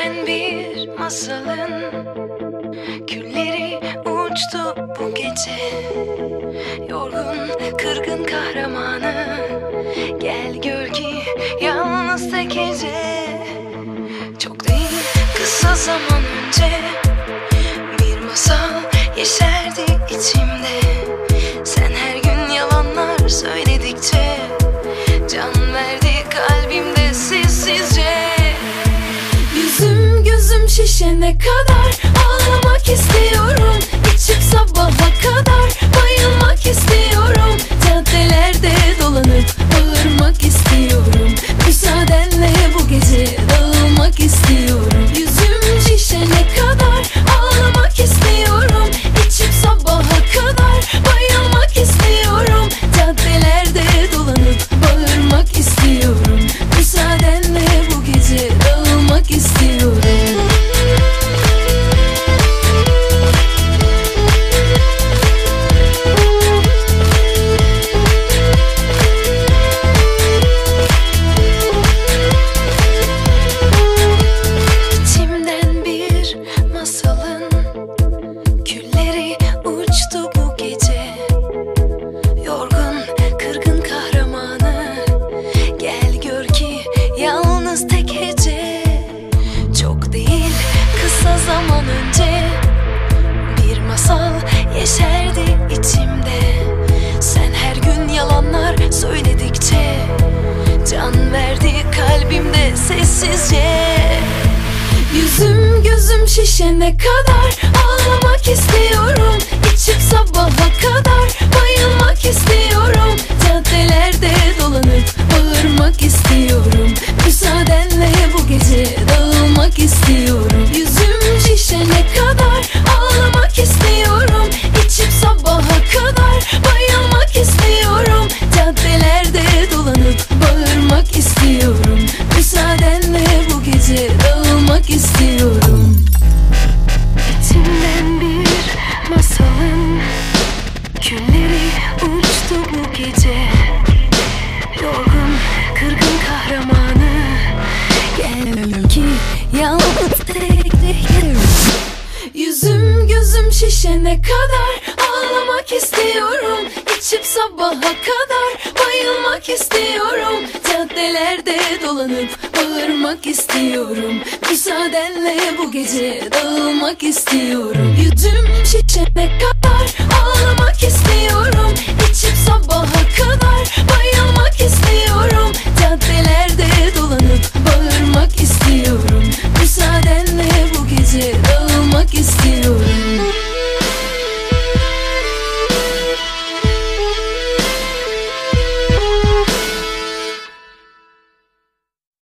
İçimden bir masalın külleri uçtu bu gece. Yorgun, kırgın kahramanı, gel gör ki yalnız tek gece. Çok değil, kısa zaman önce bir masal yeşerdi içimde. Sen her gün yalanlar söyledikçe can verdi kalbimde sessizce. Yüzüm gözüm şişene kadar ağlamak istiyorum. İçip sabaha kadar bayılmak istiyorum. Caddelerde dolanıp bağırmak istiyorum. Müsaadenle bu gece dağılmak istiyorum. Yüzüm şişene kadar ağlamak istiyorum. İçip sabaha kadar bayılmak istiyorum. Caddelerde dolanıp bağırmak istiyorum. Müsaadenle bu gece dağılmak istiyorum. İçimden bir masalın külleri uçtu bu gece. Yorgun, kırgın kahramanı, gel gör ki yalnız tek hece. Çok değil, kısa zaman önce bir masal yeşerdi içimde. Sen her gün yalanlar söyledikçe can verdi kalbimde sessizce. Yüzüm gözüm şişene kadar ağlamak istiyorum. İçip sabaha kadar bayılmak istiyorum. Caddelerde dolanıp bağırmak istiyorum. Müsaadenle bu gece dağılmak istiyorum. Yüzüm şişene kadar ağlamak istiyorum. İçip sabaha kadar bayılmak istiyorum. Caddelerde dolanıp bağırmak istiyorum. Müsaadenle bu gece dağılmak istiyorum. İçimden bir masalın külleri uçtu bu gece. Yorgun, kırgın kahramanı, gel ki yalnız tek gece. Yüzüm gözüm şişene kadar ağlamak istiyorum. İçip sabaha kadar bayılmak istiyorum. Caddelerde dolanıp bağırmak istiyorum. Müsaadenle bu gece dağılmak istiyorum. Yüzüm şişene kadar